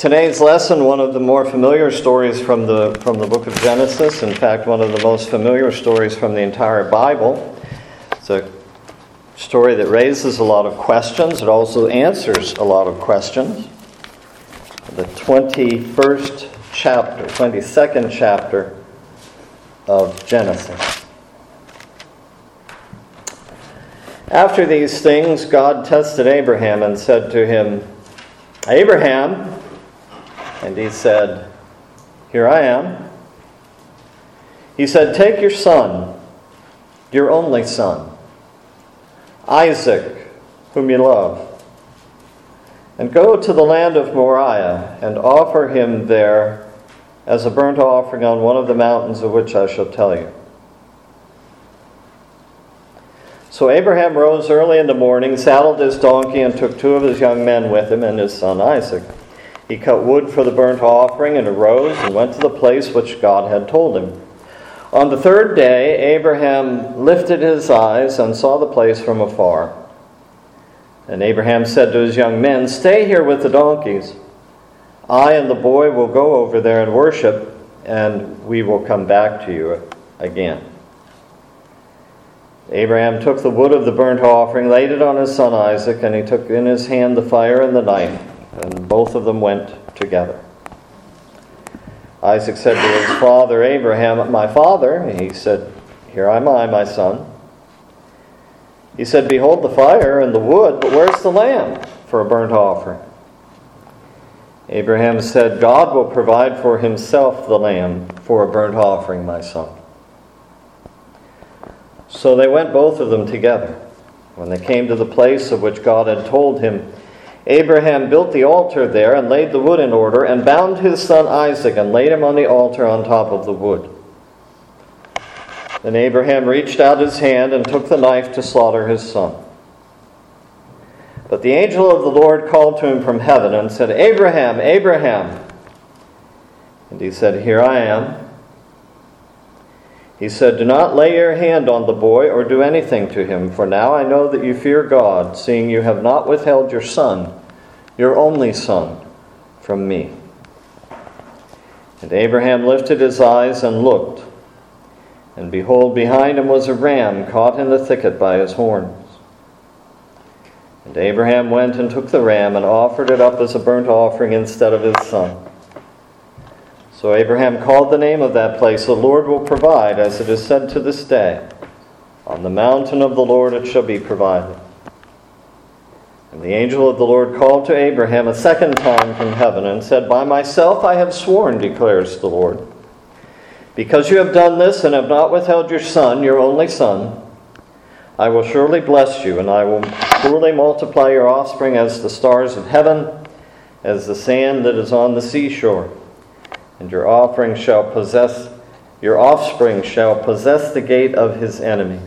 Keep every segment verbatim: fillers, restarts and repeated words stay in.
Today's lesson, one of the more familiar stories from the from the book of Genesis. In fact, one of the most familiar stories from the entire Bible. It's a story that raises a lot of questions. It also answers a lot of questions. The twenty-first chapter, twenty-second chapter of Genesis. After these things, God tested Abraham and said to him, "Abraham," and he said, "Here I am." He said, "Take your son, your only son, Isaac, whom you love, and go to the land of Moriah and offer him there as a burnt offering on one of the mountains of which I shall tell you." So Abraham rose early in the morning, saddled his donkey, and took two of his young men with him and his son Isaac. He cut wood for the burnt offering and arose and went to the place which God had told him. On the third day, Abraham lifted his eyes and saw the place from afar. And Abraham said to his young men, "Stay here with the donkeys. I and the boy will go over there and worship, and we will come back to you again." Abraham took the wood of the burnt offering, laid it on his son Isaac, and he took in his hand the fire and the knife, and both of them went together. Isaac said to his father Abraham, "My father." He said, "Here am I, my son." He said, "Behold the fire and the wood, but where's the lamb for a burnt offering?" Abraham said, "God will provide for himself the lamb for a burnt offering, my son." So they went both of them together. When they came to the place of which God had told him, Abraham built the altar there and laid the wood in order and bound his son Isaac and laid him on the altar on top of the wood. Then Abraham reached out his hand and took the knife to slaughter his son. But the angel of the Lord called to him from heaven and said, "Abraham, Abraham." And he said, "Here I am." He said, "Do not lay your hand on the boy or do anything to him, for now I know that you fear God, seeing you have not withheld your son, your only son, from me." And Abraham lifted his eyes and looked, and behold, behind him was a ram caught in the thicket by his horns. And Abraham went and took the ram and offered it up as a burnt offering instead of his son. So Abraham called the name of that place, "The Lord will provide," as it is said to this day, "On the mountain of the Lord it shall be provided." And the angel of the Lord called to Abraham a second time from heaven and said, "By myself I have sworn, declares the Lord, because you have done this and have not withheld your son, your only son, I will surely bless you, and I will surely multiply your offspring as the stars of heaven, as the sand that is on the seashore. And your offering shall possess, your offspring shall possess the gate of his enemies.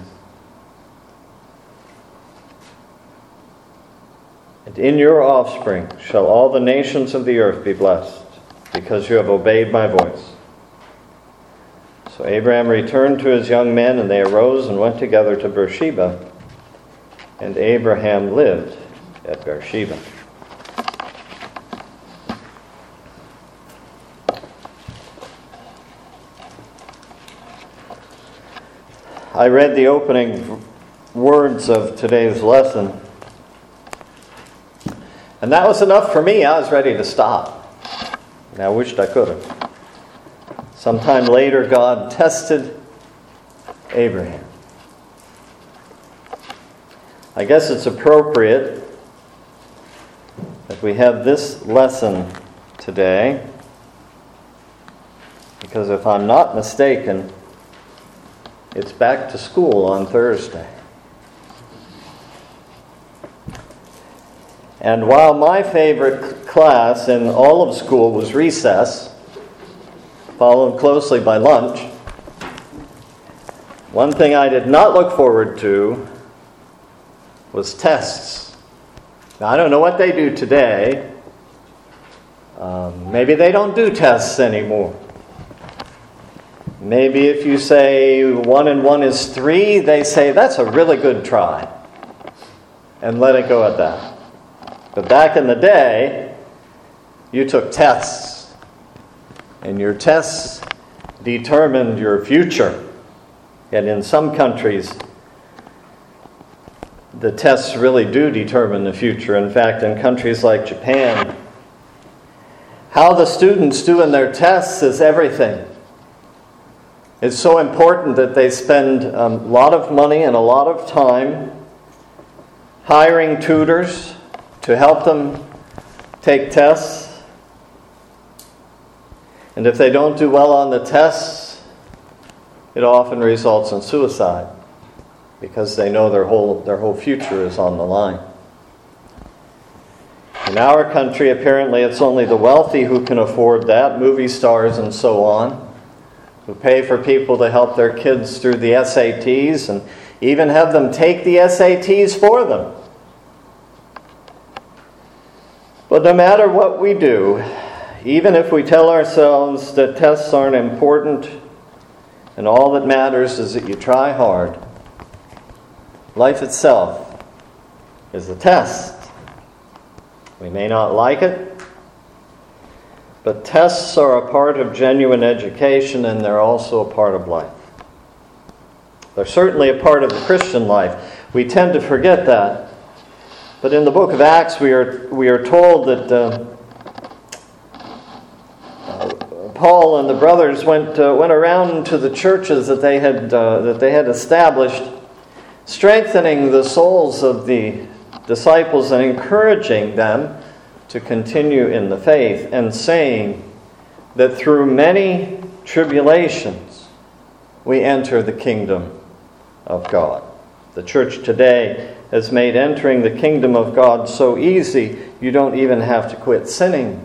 And in your offspring shall all the nations of the earth be blessed, because you have obeyed my voice." So Abraham returned to his young men, and they arose and went together to Beersheba. And Abraham lived at Beersheba. I read the opening words of today's lesson, and that was enough for me. I was ready to stop. And I wished I could have. Sometime later, God tested Abraham. I guess it's appropriate that we have this lesson today, because if I'm not mistaken, it's back to school on Thursday. And while my favorite class in all of school was recess, followed closely by lunch, one thing I did not look forward to was tests. Now, I don't know what they do today. Um, maybe they don't do tests anymore. Maybe if you say one and one is three, they say that's a really good try, and let it go at that. But back in the day, you took tests, and your tests determined your future. And in some countries, the tests really do determine the future. In fact, in countries like Japan, how the students do in their tests is everything. It's so important that they spend a lot of money and a lot of time hiring tutors to help them take tests. And if they don't do well on the tests, it often results in suicide because they know their whole their whole future is on the line. In our country, apparently it's only the wealthy who can afford that, movie stars and so on, who pay for people to help their kids through the S A Ts and even have them take the S A Ts for them. But no matter what we do, even if we tell ourselves that tests aren't important and all that matters is that you try hard, life itself is a test. We may not like it, but tests are a part of genuine education, and they're also a part of life. They're certainly a part of the Christian life. We tend to forget that. But in the book of Acts, we are we are told that uh, uh, Paul and the brothers went uh, went around to the churches that they had uh, that they had established, strengthening the souls of the disciples and encouraging them to continue in the faith, and saying that through many tribulations we enter the kingdom of God. The church today has made entering the kingdom of God so easy you don't even have to quit sinning.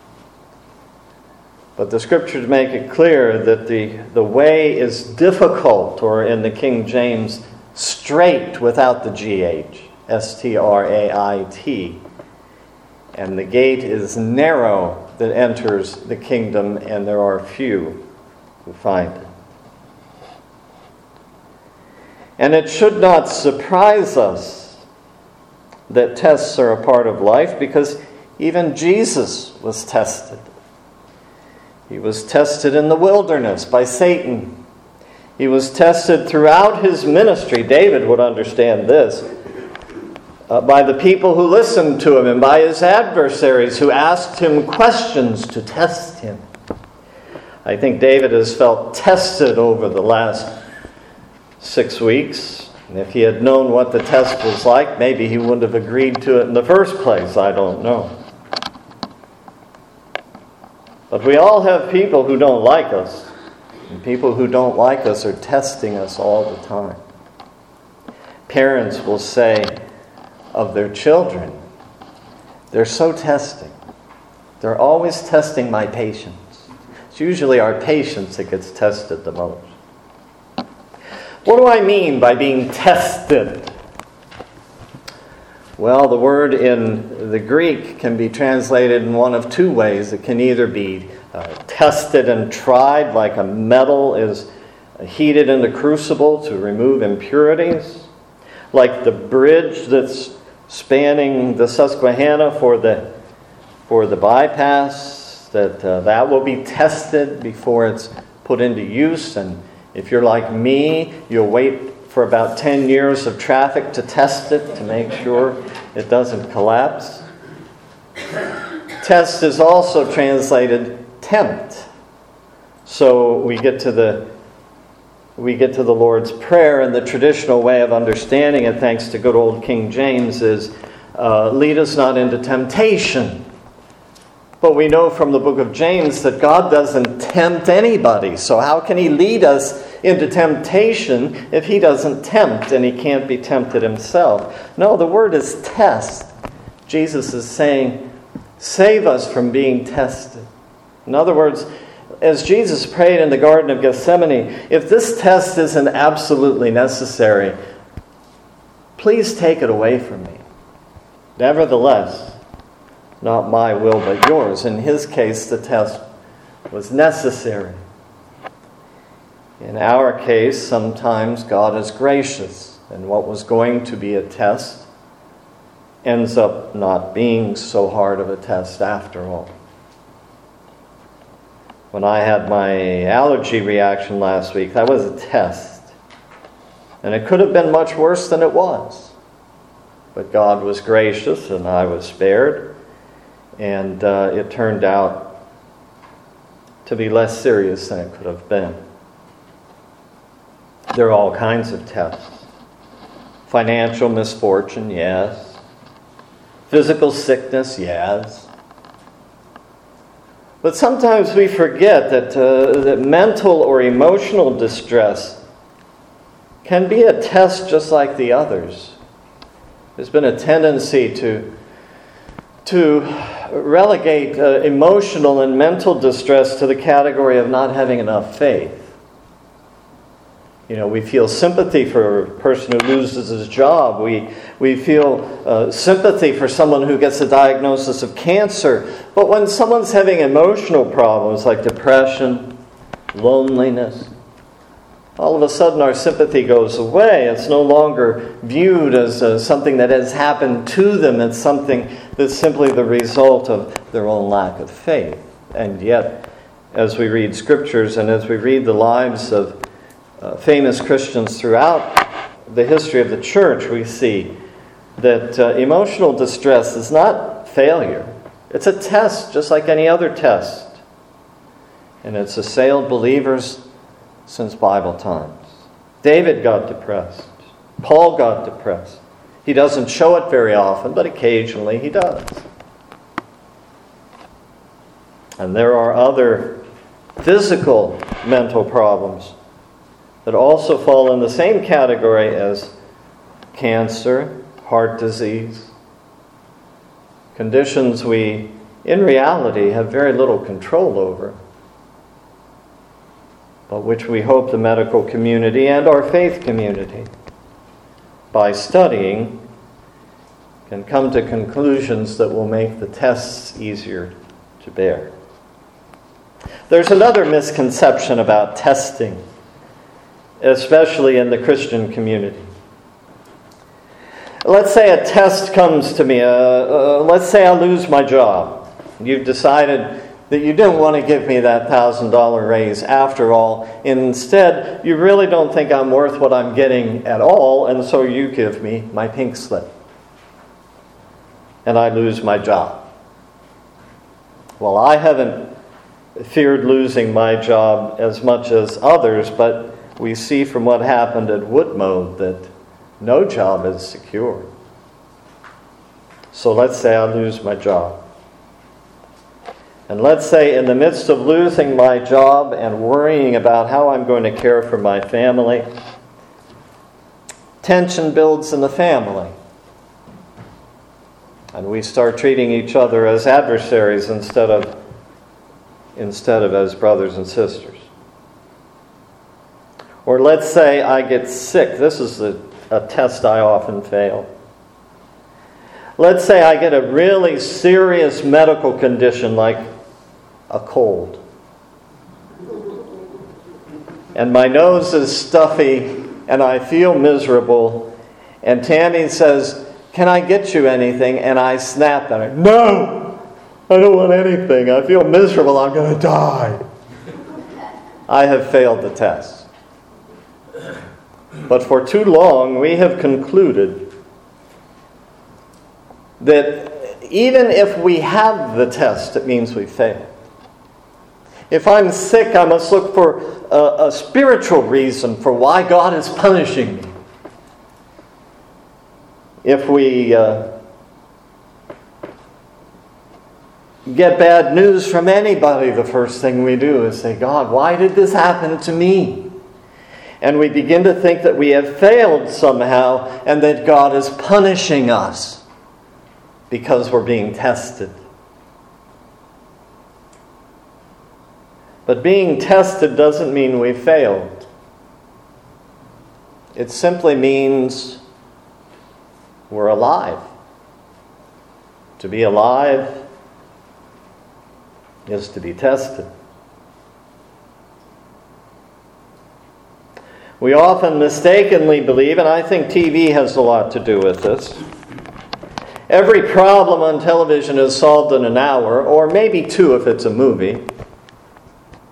But the scriptures make it clear that the, the way is difficult, or in the King James, straight without the G H. S T R A I T. And the gate is narrow that enters the kingdom, and there are few who find it. And it should not surprise us that tests are a part of life, because even Jesus was tested. He was tested in the wilderness by Satan. He was tested throughout his ministry. David would understand this. Uh, by the people who listened to him and by his adversaries who asked him questions to test him. I think David has felt tested over the last six weeks. And if he had known what the test was like, maybe he wouldn't have agreed to it in the first place. I don't know. But we all have people who don't like us. And people who don't like us are testing us all the time. Parents will say of their children, they're so testing. They're always testing my patience. It's usually our patience that gets tested the most. What do I mean by being tested? Well, the word in the Greek can be translated in one of two ways. It can either be uh, tested and tried, like a metal is heated in the crucible to remove impurities, like the bridge that's spanning the Susquehanna for the for the bypass, that uh, that will be tested before it's put into use. And if you're like me, you'll wait for about ten years of traffic to test it to make sure it doesn't collapse. Test is also translated tempt. So we get to the we get to the Lord's Prayer, and the traditional way of understanding it, thanks to good old King James, is uh, lead us not into temptation. But we know from the book of James that God doesn't tempt anybody. So how can he lead us into temptation if he doesn't tempt, and he can't be tempted himself? No, the word is test. Jesus is saying, save us from being tested. In other words, as Jesus prayed in the Garden of Gethsemane, if this test isn't absolutely necessary, please take it away from me. Nevertheless, not my will but yours. In his case, the test was necessary. In our case, sometimes God is gracious, and what was going to be a test ends up not being so hard of a test after all. When I had my allergy reaction last week, that was a test. And it could have been much worse than it was. But God was gracious and I was spared. And uh, it turned out to be less serious than it could have been. There are all kinds of tests. Financial misfortune, yes. Physical sickness, yes. But sometimes we forget that, uh, that mental or emotional distress can be a test just like the others. There's been a tendency to, to relegate uh, emotional and mental distress to the category of not having enough faith. You know, we feel sympathy for a person who loses his job. We, we feel uh, sympathy for someone who gets a diagnosis of cancer. But when someone's having emotional problems like depression, loneliness, all of a sudden our sympathy goes away. It's no longer viewed as uh, something that has happened to them. It's something that's simply the result of their own lack of faith. And yet, as we read scriptures and as we read the lives of Uh, famous Christians throughout the history of the church, we see that uh, emotional distress is not failure. It's a test, just like any other test. And it's assailed believers since Bible times. David got depressed. Paul got depressed. He doesn't show it very often, but occasionally he does. And there are other physical mental problems that also fall in the same category as cancer, heart disease, conditions we, in reality, have very little control over, but which we hope the medical community and our faith community, by studying, can come to conclusions that will make the tests easier to bear. There's another misconception about testing, especially in the Christian community. Let's say a test comes to me. Uh, uh, let's say I lose my job. You've decided that you didn't want to give me that one thousand dollars raise after all. Instead, you really don't think I'm worth what I'm getting at all, and so you give me my pink slip. And I lose my job. Well, I haven't feared losing my job as much as others, but we see from what happened at Woodmode that no job is secure. So let's say I lose my job. And let's say in the midst of losing my job and worrying about how I'm going to care for my family, tension builds in the family. And we start treating each other as adversaries instead of, instead of as brothers and sisters. Or let's say I get sick. This is a, a test I often fail. Let's say I get a really serious medical condition like a cold. And my nose is stuffy and I feel miserable. And Tammy says, "Can I get you anything?" And I snap at her. "No! I don't want anything. I feel miserable. I'm going to die." I have failed the test. But for too long, we have concluded that even if we have the test, it means we failed. If I'm sick, I must look for a, a spiritual reason for why God is punishing me. If we uh, get bad news from anybody, the first thing we do is say, "God, why did this happen to me?" And we begin to think that we have failed somehow and that God is punishing us because we're being tested. But being tested doesn't mean we failed. It simply means we're alive. To be alive is to be tested. We often mistakenly believe, and I think T V has a lot to do with this, every problem on television is solved in an hour, or maybe two if it's a movie.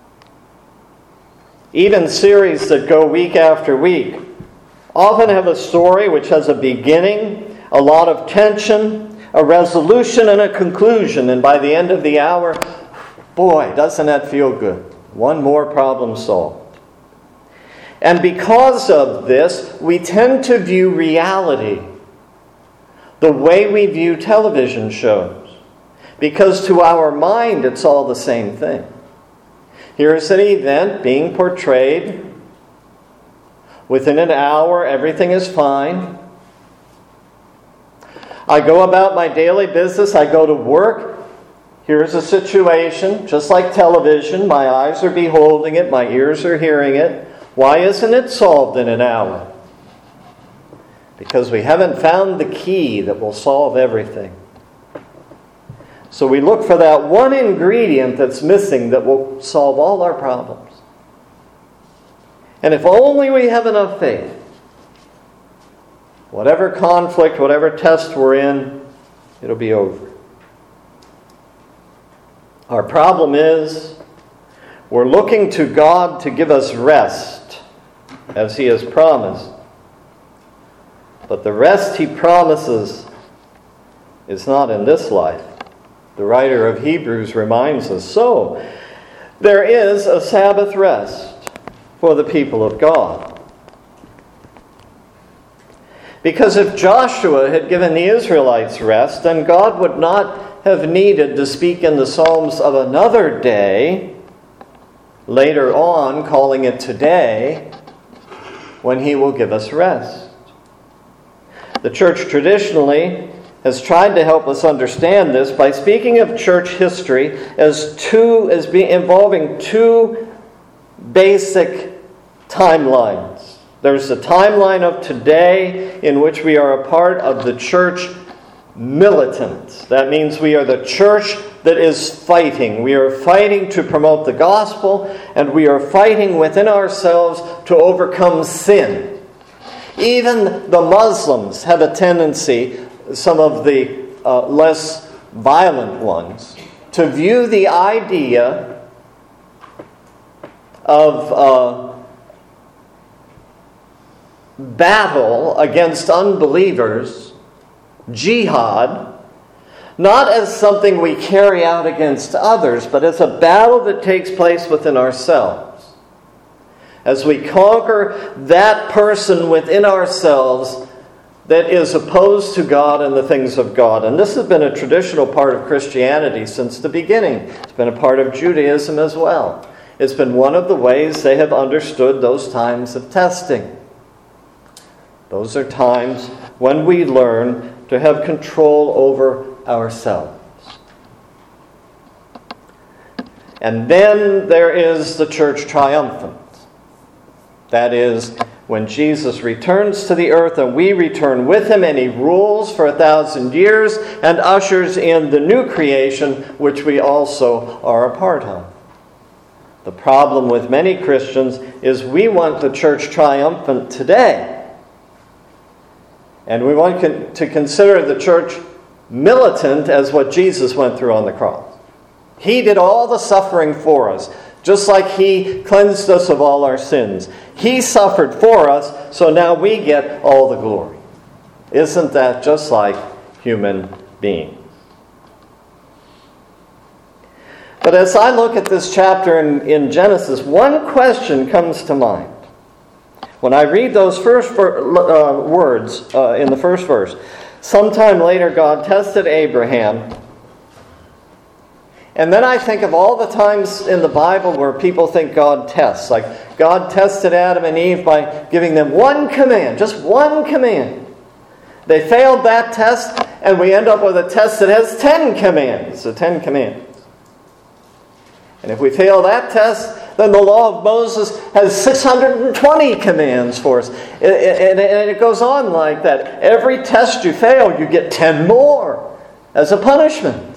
even series that go week after week, often have a story which has a beginning, a lot of tension, a resolution, and a conclusion. And by the end of the hour, boy, doesn't that feel good. One more problem solved. And because of this, we tend to view reality the way we view television shows. Because to our mind, it's all the same thing. Here's an event being portrayed. Within an hour, everything is fine. I go about my daily business. I go to work. Here's a situation, just like television. My eyes are beholding it. My ears are hearing it. Why isn't it solved in an hour? Because we haven't found the key that will solve everything. So we look for that one ingredient that's missing that will solve all our problems. And if only we have enough faith, whatever conflict, whatever test we're in, it'll be over. Our problem is we're looking to God to give us rest, as He has promised. But the rest He promises is not in this life. The writer of Hebrews reminds us. So, there is a Sabbath rest for the people of God. Because if Joshua had given the Israelites rest, then God would not have needed to speak in the Psalms of another day, later on calling it today, when He will give us rest. The church traditionally has tried to help us understand this by speaking of church history as two as being involving two basic timelines. There's the timeline of today, in which we are a part of the church militant. That means we are the church that is fighting. We are fighting to promote the gospel, and we are fighting within ourselves to overcome sin. Even the Muslims have a tendency, some of the uh, less violent ones, to view the idea of uh, battle against unbelievers, jihad, not as something we carry out against others, but as a battle that takes place within ourselves. As we conquer that person within ourselves that is opposed to God and the things of God. And this has been a traditional part of Christianity since the beginning. It's been a part of Judaism as well. It's been one of the ways they have understood those times of testing. Those are times when we learn to have control over ourselves. And then there is the church triumphant. That is, when Jesus returns to the earth and we return with Him, and He rules for a thousand years and ushers in the new creation, which we also are a part of. The problem with many Christians is we want the church triumphant today. And we want to consider the church militant as what Jesus went through on the cross. He did all the suffering for us, just like He cleansed us of all our sins. He suffered for us, so now we get all the glory. Isn't that just like human beings? But as I look at this chapter in, in Genesis, one question comes to mind. When I read those first uh, words uh, in the first verse, sometime later God tested Abraham. And then I think of all the times in the Bible where people think God tests. Like God tested Adam and Eve by giving them one command, just one command. They failed that test, and we end up with a test that has ten commands, the Ten Commandments. And if we fail that test, then the law of Moses has six hundred twenty commands for us. And it goes on like that. Every test you fail, you get ten more as a punishment.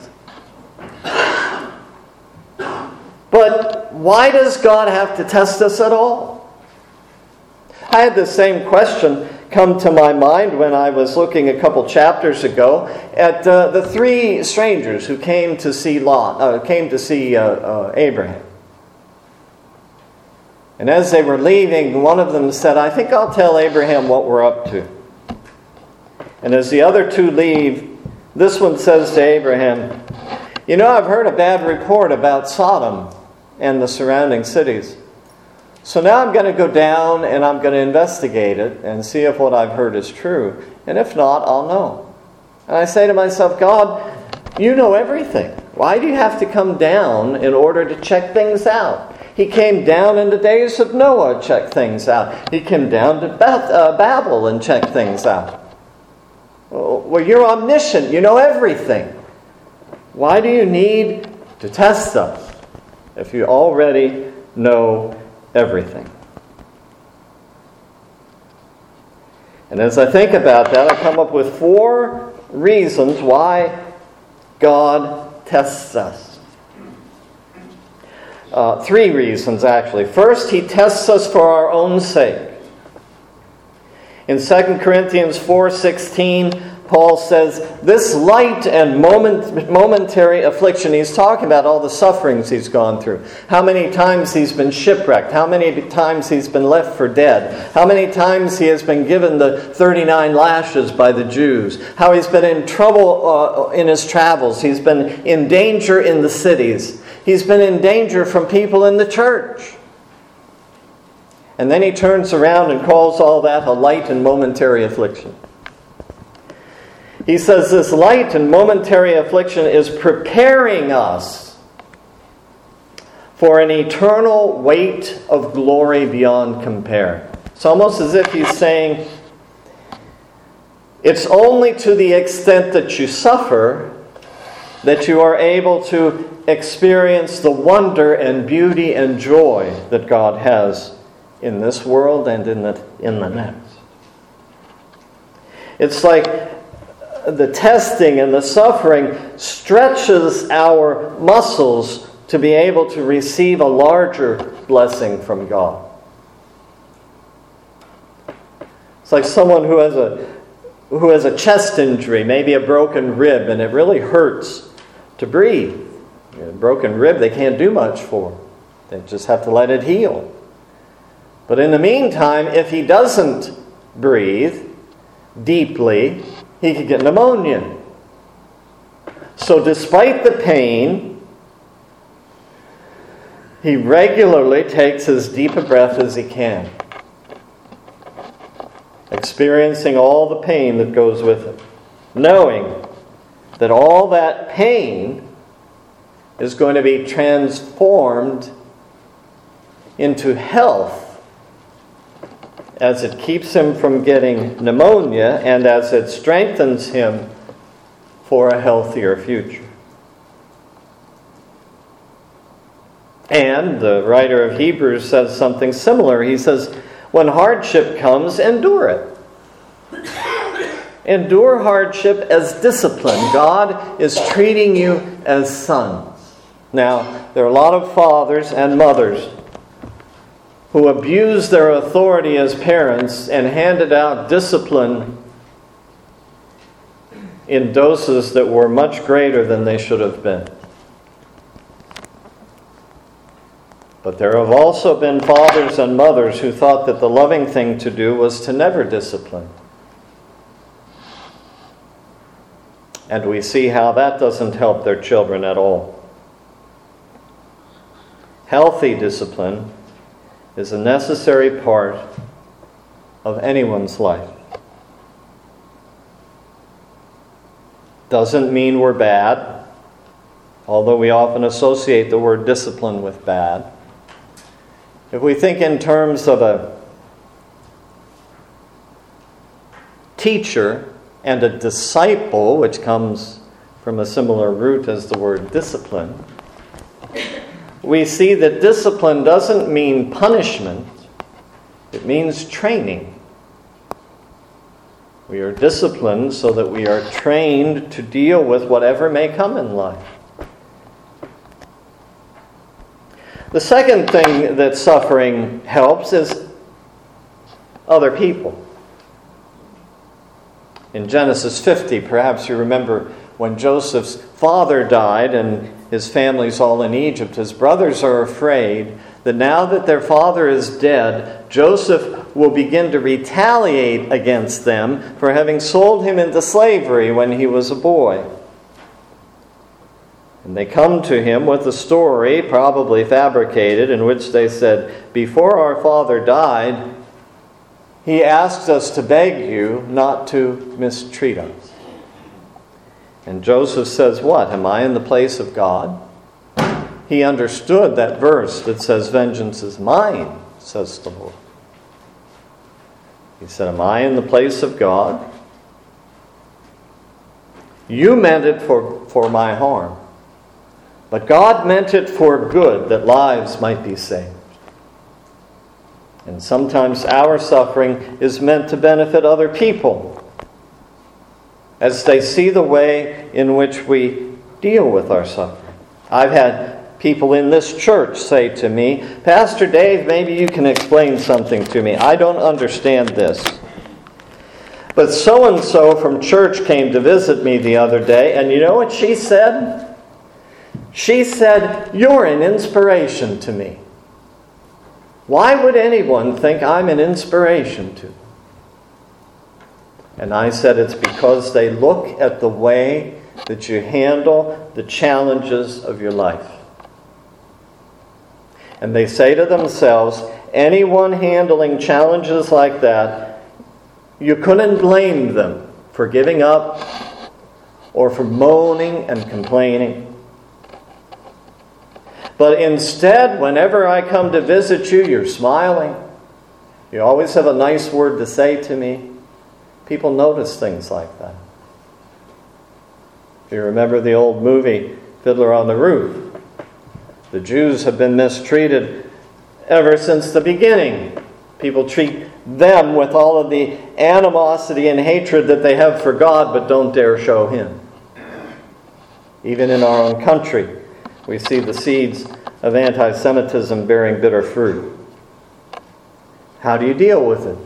But why does God have to test us at all? I had the same question come to my mind when I was looking a couple chapters ago at uh, the three strangers who came to see Lot, uh, came to see uh, uh, Abraham. And as they were leaving, one of them said, I think I'll tell Abraham what we're up to. And as the other two leave, this one says to Abraham, you know, I've heard a bad report about Sodom and the surrounding cities. So now I'm going to go down and I'm going to investigate it and see if what I've heard is true. And if not, I'll know. And I say to myself, God, you know everything. Why do you have to come down in order to check things out? He came down in the days of Noah, check things out. He came down to Beth, uh, Babel and checked things out. Well, you're omniscient. You know everything. Why do you need to test us if you already know everything? And as I think about that, I come up with four reasons why God tests us. Uh, three reasons, actually. First, He tests us for our own sake. In Second Corinthians four sixteen, Paul says, this light and moment, momentary affliction, he's talking about all the sufferings he's gone through. How many times he's been shipwrecked. How many times he's been left for dead. How many times he has been given the thirty-nine lashes by the Jews. How he's been in trouble uh, in his travels. He's been in danger in the cities. He's been in danger from people in the church. And then he turns around and calls all that a light and momentary affliction. He says this light and momentary affliction is preparing us for an eternal weight of glory beyond compare. It's almost as if he's saying, it's only to the extent that you suffer that you are able to experience the wonder and beauty and joy that God has in this world and in the, in the next. It's like the testing and the suffering stretches our muscles to be able to receive a larger blessing from God. It's like someone who has a who has a chest injury, maybe a broken rib, and it really hurts to breathe. A broken rib they can't do much for. They just have to let it heal. But in the meantime, if he doesn't breathe deeply, he could get pneumonia. So despite the pain, he regularly takes as deep a breath as he can, experiencing all the pain that goes with it, knowing that all that pain is going to be transformed into health as it keeps him from getting pneumonia and as it strengthens him for a healthier future. And the writer of Hebrews says something similar. He says, when hardship comes, endure it. Endure hardship as discipline. God is treating you as sons. Now, there are a lot of fathers and mothers who abused their authority as parents and handed out discipline in doses that were much greater than they should have been. But there have also been fathers and mothers who thought that the loving thing to do was to never discipline. And we see how that doesn't help their children at all. Healthy discipline is a necessary part of anyone's life. Doesn't mean we're bad, although we often associate the word discipline with bad. If we think in terms of a teacher and a disciple, which comes from a similar root as the word discipline, we see that discipline doesn't mean punishment. It means training. We are disciplined so that we are trained to deal with whatever may come in life. The second thing that suffering helps is other people. In Genesis fifty, perhaps you remember when Joseph's father died and his family's all in Egypt. His brothers are afraid that now that their father is dead, Joseph will begin to retaliate against them for having sold him into slavery when he was a boy. And they come to him with a story, probably fabricated, in which they said, "Before our father died, he asked us to beg you not to mistreat us." And Joseph says, what? Am I in the place of God? He understood that verse that says, "Vengeance is mine," says the Lord. He said, am I in the place of God? You meant it for, for my harm. But God meant it for good, that lives might be saved. And sometimes our suffering is meant to benefit other people as they see the way in which we deal with our suffering. I've had people in this church say to me, "Pastor Dave, maybe you can explain something to me. I don't understand this. But so-and-so from church came to visit me the other day, and you know what she said? She said, 'You're an inspiration to me.' Why would anyone think I'm an inspiration to them?" And I said, it's because they look at the way that you handle the challenges of your life. And they say to themselves, anyone handling challenges like that, you couldn't blame them for giving up or for moaning and complaining. But instead, whenever I come to visit you, you're smiling. You always have a nice word to say to me. People notice things like that. If you remember the old movie, Fiddler on the Roof, the Jews have been mistreated ever since the beginning. People treat them with all of the animosity and hatred that they have for God, but don't dare show Him. Even in our own country, we see the seeds of anti-Semitism bearing bitter fruit. How do you deal with it?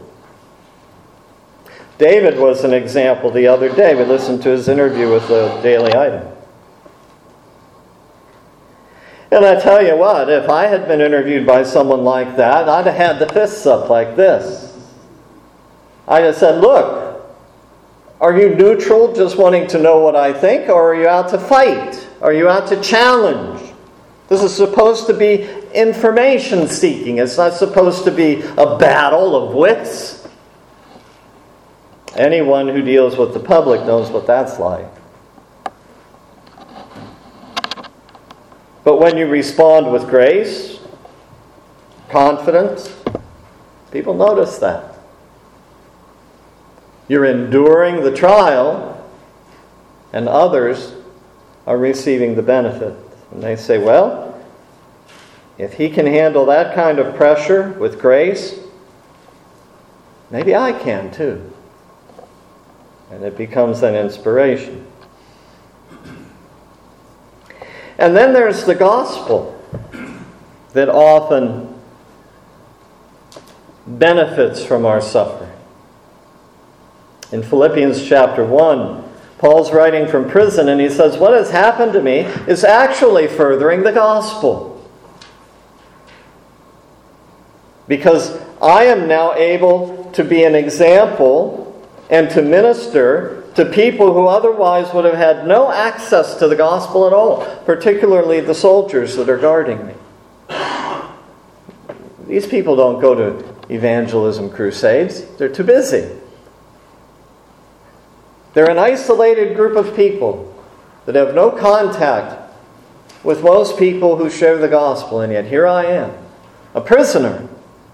David was an example the other day. We listened to his interview with the Daily Item. And I tell you what, if I had been interviewed by someone like that, I'd have had the fists up like this. I'd have said, look, are you neutral, just wanting to know what I think, or are you out to fight? Are you out to challenge? This is supposed to be information seeking. It's not supposed to be a battle of wits. Anyone who deals with the public knows what that's like. But when you respond with grace, confidence, people notice that. You're enduring the trial, and others are receiving the benefit. And they say, well, if he can handle that kind of pressure with grace, maybe I can too. And it becomes an inspiration. And then there's the gospel that often benefits from our suffering. In Philippians chapter one, Paul's writing from prison and he says, what has happened to me is actually furthering the gospel. Because I am now able to be an example and to minister to people who otherwise would have had no access to the gospel at all, particularly the soldiers that are guarding me. These people don't go to evangelism crusades. They're too busy. They're an isolated group of people that have no contact with most people who share the gospel, and yet here I am, a prisoner.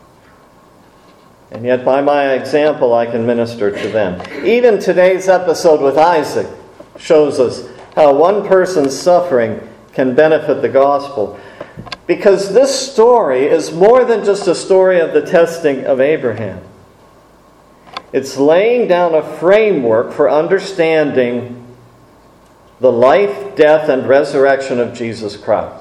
And yet by my example I can minister to them. Even today's episode with Isaac shows us how one person's suffering can benefit the gospel. Because this story is more than just a story of the testing of Abraham. It's laying down a framework for understanding the life, death, and resurrection of Jesus Christ.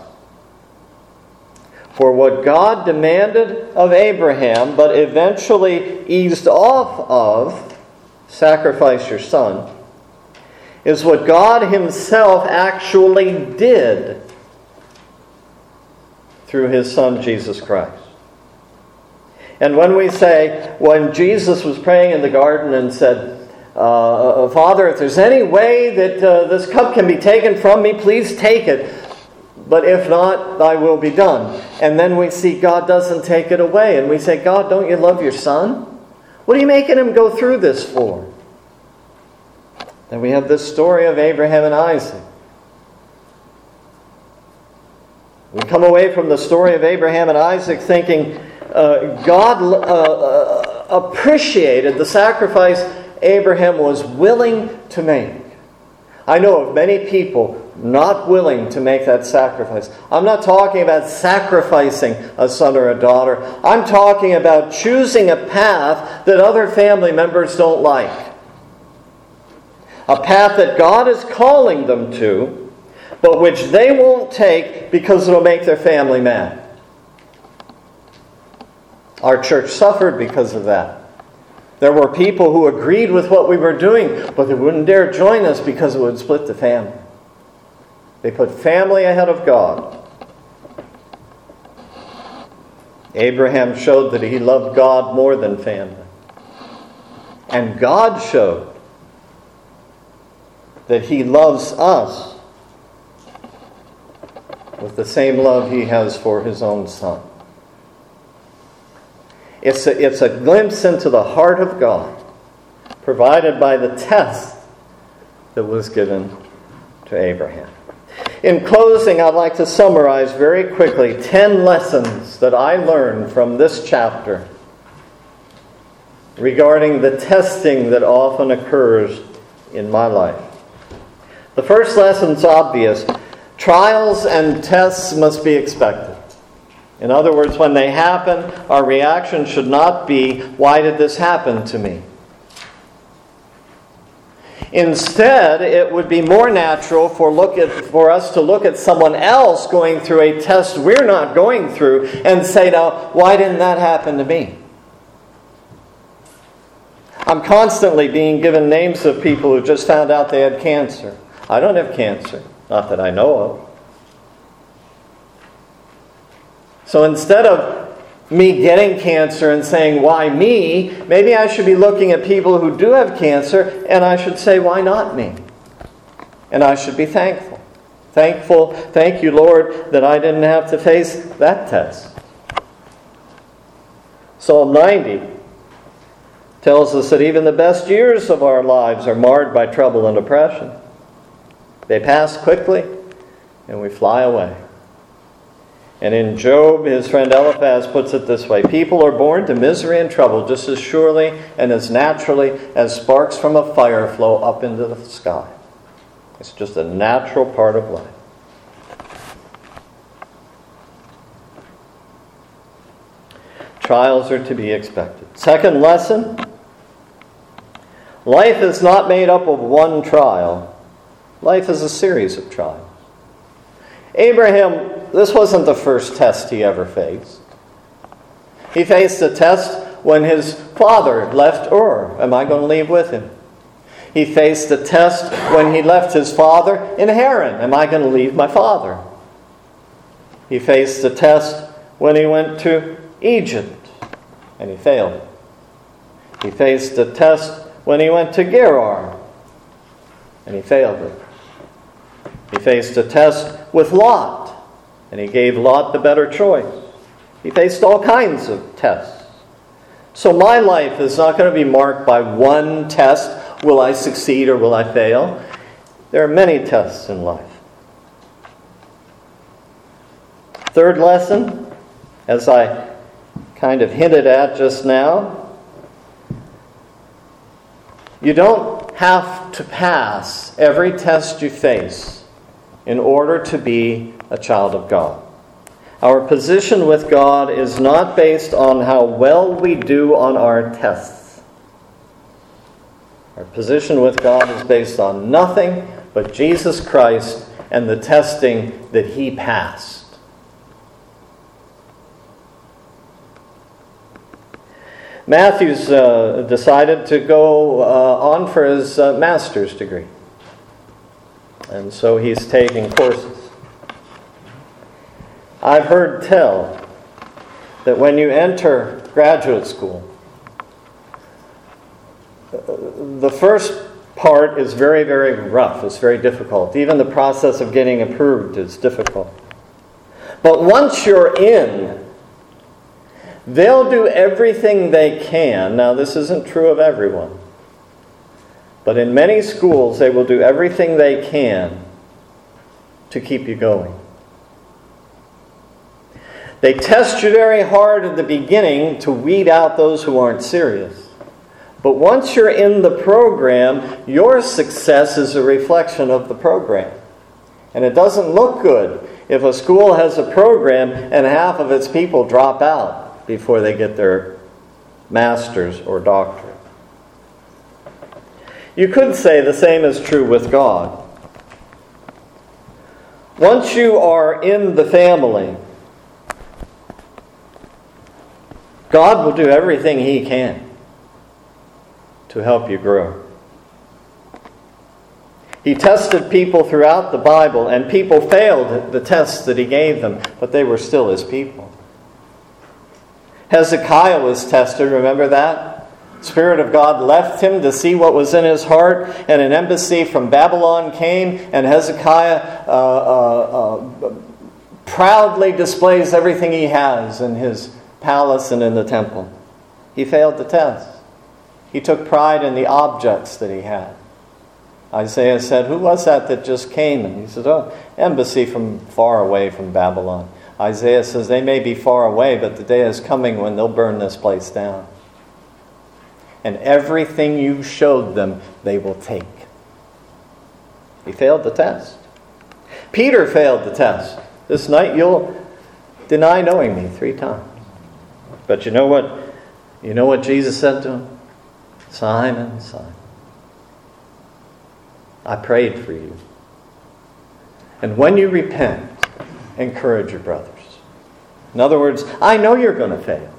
For what God demanded of Abraham, but eventually eased off of, sacrifice your son, is what God Himself actually did through his Son, Jesus Christ. And when we say, when Jesus was praying in the garden and said, uh, Father, if there's any way that uh, this cup can be taken from me, please take it. But if not, thy will be done. And then we see God doesn't take it away. And we say, God, don't you love your Son? What are you making him go through this for? Then we have this story of Abraham and Isaac. We come away from the story of Abraham and Isaac thinking uh, God uh, uh, appreciated the sacrifice Abraham was willing to make. I know of many people not willing to make that sacrifice. I'm not talking about sacrificing a son or a daughter. I'm talking about choosing a path that other family members don't like. A path that God is calling them to, but which they won't take because it'll make their family mad. Our church suffered because of that. There were people who agreed with what we were doing, but they wouldn't dare join us because it would split the family. They put family ahead of God. Abraham showed that he loved God more than family. And God showed that he loves us with the same love he has for his own Son. It's a, it's a glimpse into the heart of God provided by the test that was given to Abraham. In closing, I'd like to summarize very quickly ten lessons that I learned from this chapter regarding the testing that often occurs in my life. The first lesson's obvious. Trials and tests must be expected. In other words, when they happen, our reaction should not be, why did this happen to me? Instead, it would be more natural for, look at, for us to look at someone else going through a test we're not going through and say, now, why didn't that happen to me? I'm constantly being given names of people who just found out they had cancer. I don't have cancer, not that I know of. So instead of me getting cancer and saying, why me? Maybe I should be looking at people who do have cancer and I should say, why not me? And I should be thankful. Thankful, thank you, Lord, that I didn't have to face that test. Psalm ninety tells us that even the best years of our lives are marred by trouble and oppression. They pass quickly and we fly away. And in Job, his friend Eliphaz puts it this way: people are born to misery and trouble just as surely and as naturally as sparks from a fire flow up into the sky. It's just a natural part of life. Trials are to be expected. Second lesson: life is not made up of one trial. Life is a series of trials. Abraham, this wasn't the first test he ever faced. He faced a test when his father left Ur. Am I going to leave with him? He faced a test when he left his father in Haran. Am I going to leave my father? He faced a test when he went to Egypt, and he failed. He faced a test when he went to Gerar, and he failed it. He faced a test with Lot, and he gave Lot the better choice. He faced all kinds of tests. So my life is not going to be marked by one test. Will I succeed or will I fail? There are many tests in life. Third lesson, as I kind of hinted at just now, you don't have to pass every test you face in order to be a child of God. Our position with God is not based on how well we do on our tests. Our position with God is based on nothing but Jesus Christ and the testing that He passed. Matthew's uh, decided to go uh, on for his uh, master's degree. And so he's taking courses. I've heard tell that when you enter graduate school, the first part is very, very rough. It's very difficult. Even the process of getting approved is difficult. But once you're in, they'll do everything they can. Now, this isn't true of everyone. But in many schools, they will do everything they can to keep you going. They test you very hard at the beginning to weed out those who aren't serious. But once you're in the program, your success is a reflection of the program. And it doesn't look good if a school has a program and half of its people drop out before they get their master's or doctorate. You could say the same is true with God. Once you are in the family, God will do everything He can to help you grow. He tested people throughout the Bible, and people failed the tests that He gave them, but they were still His people. Hezekiah was tested, remember that? The Spirit of God left him to see what was in his heart, and an embassy from Babylon came, and Hezekiah uh, uh, uh, proudly displays everything he has in his palace and in the temple. He failed the test. He took pride in the objects that he had. Isaiah said, "Who was that that just came?" And he said, "Oh, embassy from far away from Babylon." Isaiah says, "They may be far away, but the day is coming when they'll burn this place down. And everything you showed them, they will take." He failed the test. Peter failed the test. "This night you'll deny knowing me three times." But you know what? You know what Jesus said to him? "Simon, Simon, I prayed for you. And when you repent, encourage your brothers." In other words, I know you're going to fail.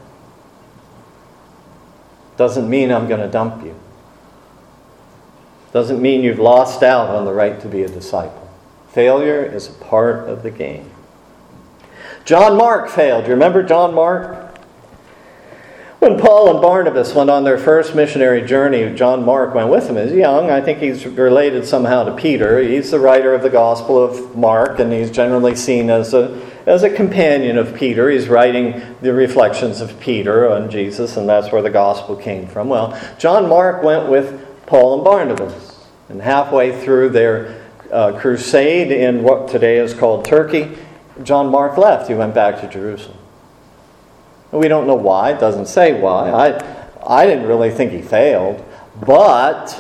Doesn't mean I'm going to dump you. Doesn't mean you've lost out on the right to be a disciple. Failure is a part of the game. John Mark failed. You remember John Mark? When Paul and Barnabas went on their first missionary journey, John Mark went with them. He's young. I think he's related somehow to Peter. He's the writer of the Gospel of Mark, and he's generally seen as a, as a companion of Peter. He's writing the reflections of Peter on Jesus, and that's where the Gospel came from. Well, John Mark went with Paul and Barnabas. And halfway through their uh, crusade in what today is called Turkey, John Mark left. He went back to Jerusalem. We don't know why. It doesn't say why. I, I didn't really think he failed. But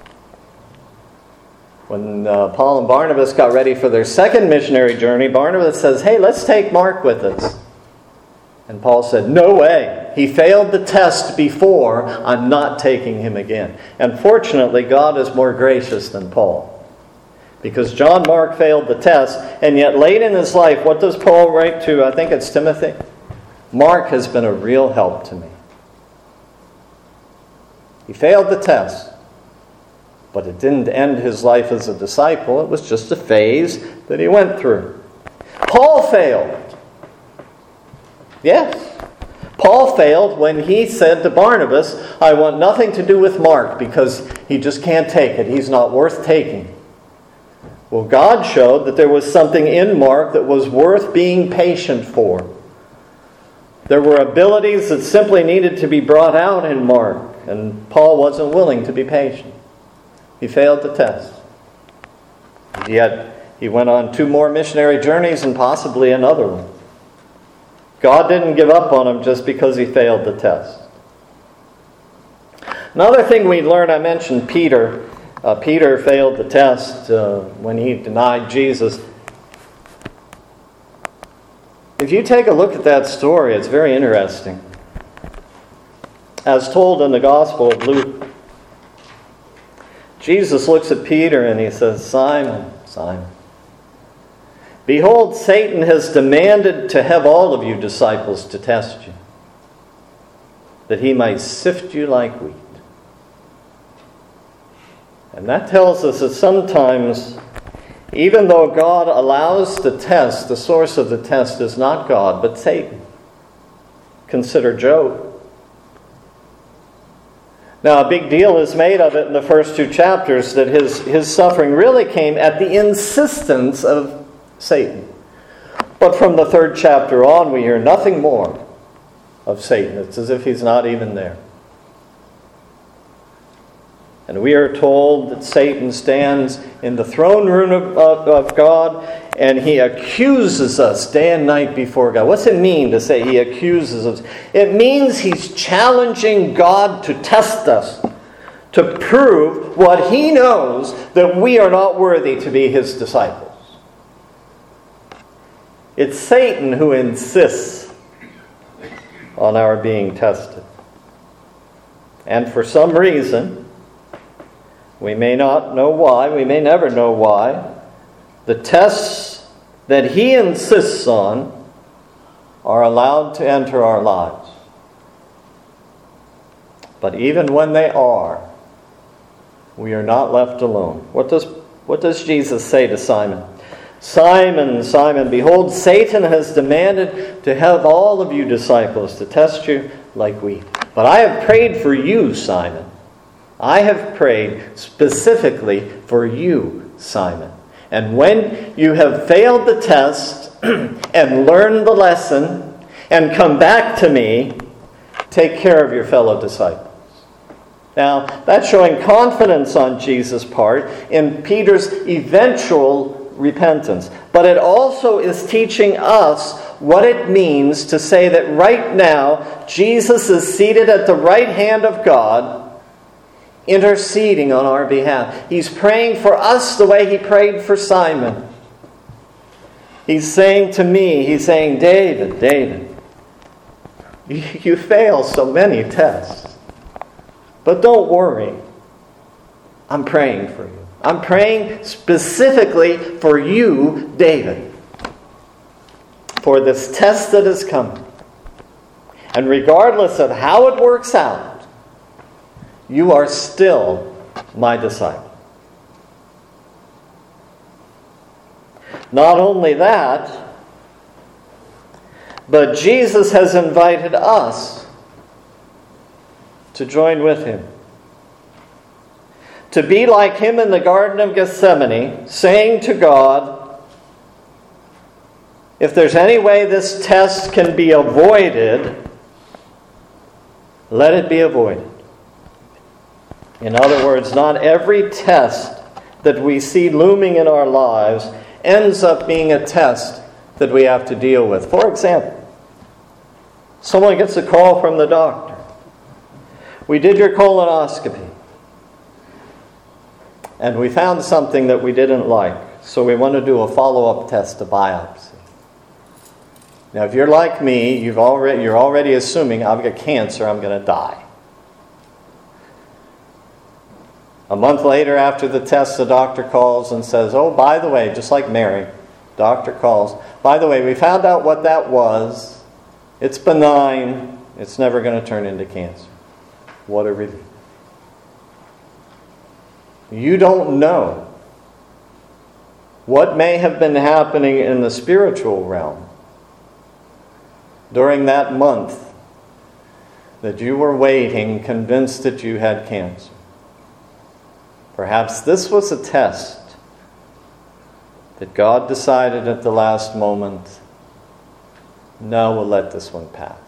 when uh, Paul and Barnabas got ready for their second missionary journey, Barnabas says, "Hey, let's take Mark with us." And Paul said, "No way. He failed the test before. I'm not taking him again." And fortunately, God is more gracious than Paul. Because John Mark failed the test, and yet late in his life, what does Paul write to, I think it's Timothy? "Mark has been a real help to me." He failed the test, but it didn't end his life as a disciple. It was just a phase that he went through. Paul failed. Yes. Paul failed when he said to Barnabas, "I want nothing to do with Mark because he just can't take it. He's not worth taking." Well, God showed that there was something in Mark that was worth being patient for. There were abilities that simply needed to be brought out in Mark, and Paul wasn't willing to be patient. He failed the test. Yet, he went on two more missionary journeys and possibly another one. God didn't give up on him just because he failed the test. Another thing we learn, I mentioned Peter. Uh, Peter failed the test uh, when he denied Jesus. If you take a look at that story, it's very interesting. As told in the Gospel of Luke, Jesus looks at Peter and he says, "Simon, Simon, behold, Satan has demanded to have all of you disciples to test you, that he might sift you like wheat." And that tells us that sometimes Even though God allows the test, the source of the test is not God, but Satan. Consider Job. Now, a big deal is made of it in the first two chapters that his, his suffering really came at the insistence of Satan. But from the third chapter on, we hear nothing more of Satan. It's as if he's not even there. And we are told that Satan stands in the throne room of, of, of God, and he accuses us day and night before God. What's it mean to say he accuses us? It means he's challenging God to test us, to prove what he knows, that we are not worthy to be his disciples. It's Satan who insists on our being tested. And for some reason, we may not know why, we may never know why, the tests that he insists on are allowed to enter our lives. But even when they are, we are not left alone. What does, what does Jesus say to Simon? Simon, Simon, behold, Satan has demanded to have all of you disciples to test you like wheat. But I have prayed for you, Simon. I have prayed specifically for you, Simon. And when you have failed the test and learned the lesson and come back to me, take care of your fellow disciples. Now, that's showing confidence on Jesus' part in Peter's eventual repentance. But it also is teaching us what it means to say that right now, Jesus is seated at the right hand of God, interceding on our behalf. He's praying for us the way he prayed for Simon. He's saying to me, he's saying, David, David, you, you fail so many tests. But don't worry. I'm praying for you. I'm praying specifically for you, David, for this test that is coming. And regardless of how it works out, you are still my disciple. Not only that, but Jesus has invited us to join with him. To be like him in the Garden of Gethsemane, saying to God, if there's any way this test can be avoided, let it be avoided. In other words, not every test that we see looming in our lives ends up being a test that we have to deal with. For example, someone gets a call from the doctor. We did your colonoscopy, and we found something that we didn't like, so we want to do a follow-up test, a biopsy. Now, if you're like me, you've already, you're already assuming I've got cancer, I'm going to die. A month later, after the test, the doctor calls and says, oh, by the way, just like Mary, doctor calls, by the way, we found out what that was. It's benign. It's never going to turn into cancer. What a relief. You don't know what may have been happening in the spiritual realm during that month that you were waiting, convinced that you had cancer. Perhaps this was a test that God decided at the last moment, no, we'll let this one pass.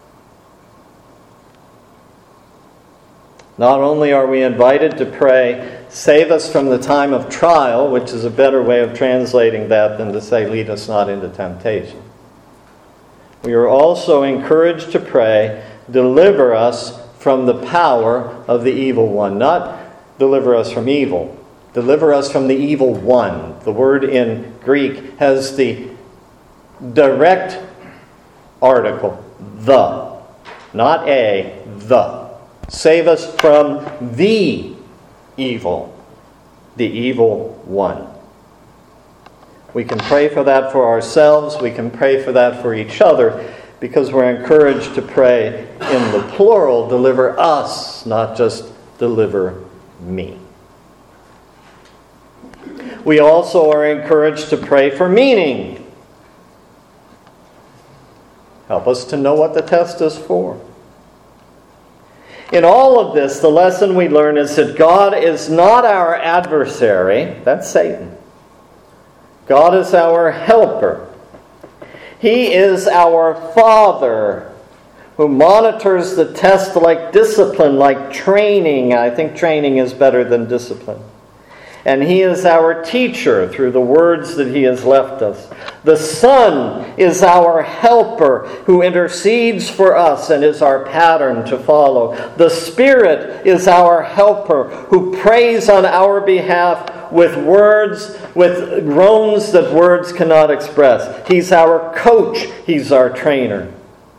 Not only are we invited to pray, save us from the time of trial, which is a better way of translating that than to say, lead us not into temptation. We are also encouraged to pray, deliver us from the power of the evil one. Not deliver us from evil. Deliver us from the evil one. The word in Greek has the direct article, the. Not a, the. Save us from the evil, the evil one. We can pray for that for ourselves. We can pray for that for each other because we're encouraged to pray in the plural, deliver us, not just deliver me. We also are encouraged to pray for meaning. Help us to know what the test is for. In all of this, the lesson we learn is that God is not our adversary. That's Satan. God is our helper. He is our Father who monitors the test like discipline, like training. I think training is better than discipline. And He is our teacher through the words that He has left us. The Son is our helper who intercedes for us and is our pattern to follow. The Spirit is our helper who prays on our behalf with words, with groans that words cannot express. He's our coach. He's our trainer.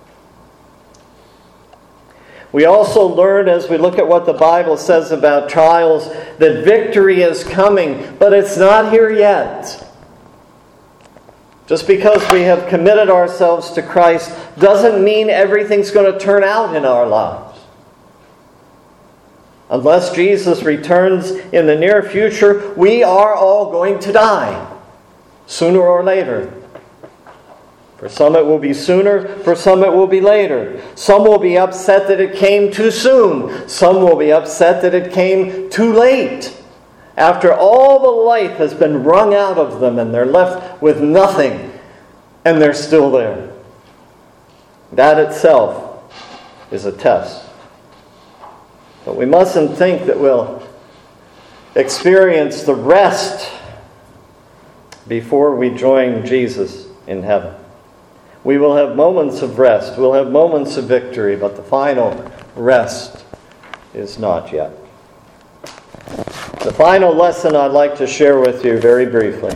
We also learn as we look at what the Bible says about trials that victory is coming, but it's not here yet. Just because we have committed ourselves to Christ doesn't mean everything's going to turn out in our lives. Unless Jesus returns in the near future, we are all going to die, sooner or later. For some it will be sooner, for some it will be later. Some will be upset that it came too soon. Some will be upset that it came too late. After all the life has been wrung out of them and they're left with nothing, and they're still there. That itself is a test. But we mustn't think that we'll experience the rest before we join Jesus in heaven. We will have moments of rest. We'll have moments of victory, but the final rest is not yet. The final lesson I'd like to share with you very briefly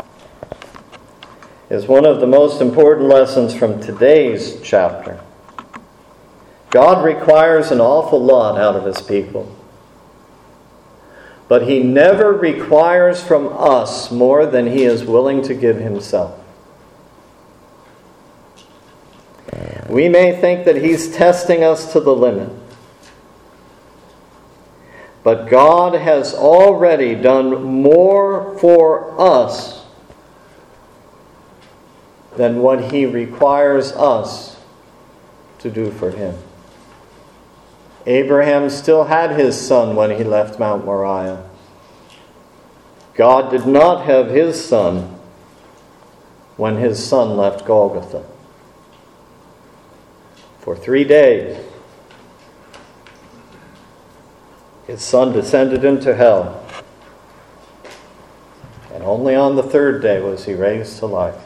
is one of the most important lessons from today's chapter. God requires an awful lot out of His people, but He never requires from us more than He is willing to give Himself. We may think that He's testing us to the limit, but God has already done more for us than what He requires us to do for Him. Abraham still had his son when he left Mount Moriah. God did not have His son when His son left Golgotha. For three days, His Son descended into hell. And only on the third day was He raised to life.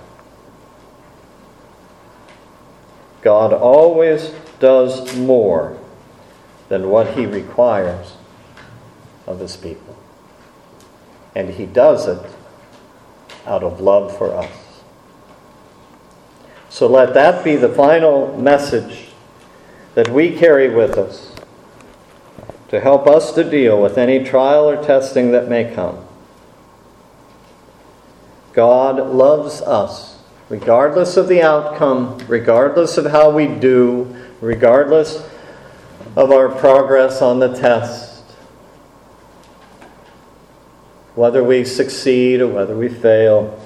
God always does more than what He requires of His people. And He does it out of love for us. So let that be the final message that we carry with us to help us to deal with any trial or testing that may come. God loves us, regardless of the outcome, regardless of how we do, regardless of our progress on the test, whether we succeed or whether we fail.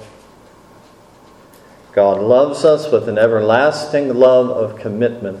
God loves us with an everlasting love of commitment.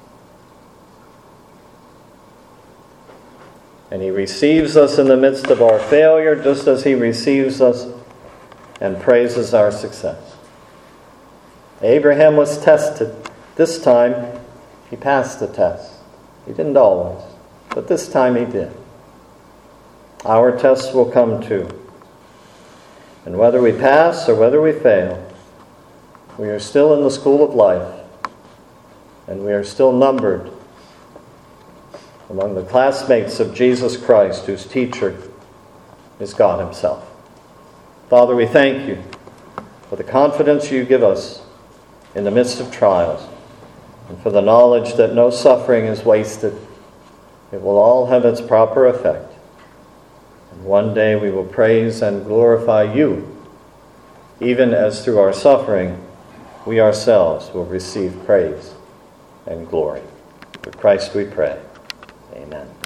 And He receives us in the midst of our failure just as He receives us and praises our success. Abraham was tested. This time, he passed the test. He didn't always, but this time he did. Our tests will come too. And whether we pass or whether we fail, we are still in the school of life, and we are still numbered among the classmates of Jesus Christ, whose teacher is God Himself. Father, we thank You for the confidence You give us in the midst of trials, and for the knowledge that no suffering is wasted. It will all have its proper effect. And one day we will praise and glorify You, even as through our suffering we ourselves will receive praise and glory. For Christ we pray. Amen.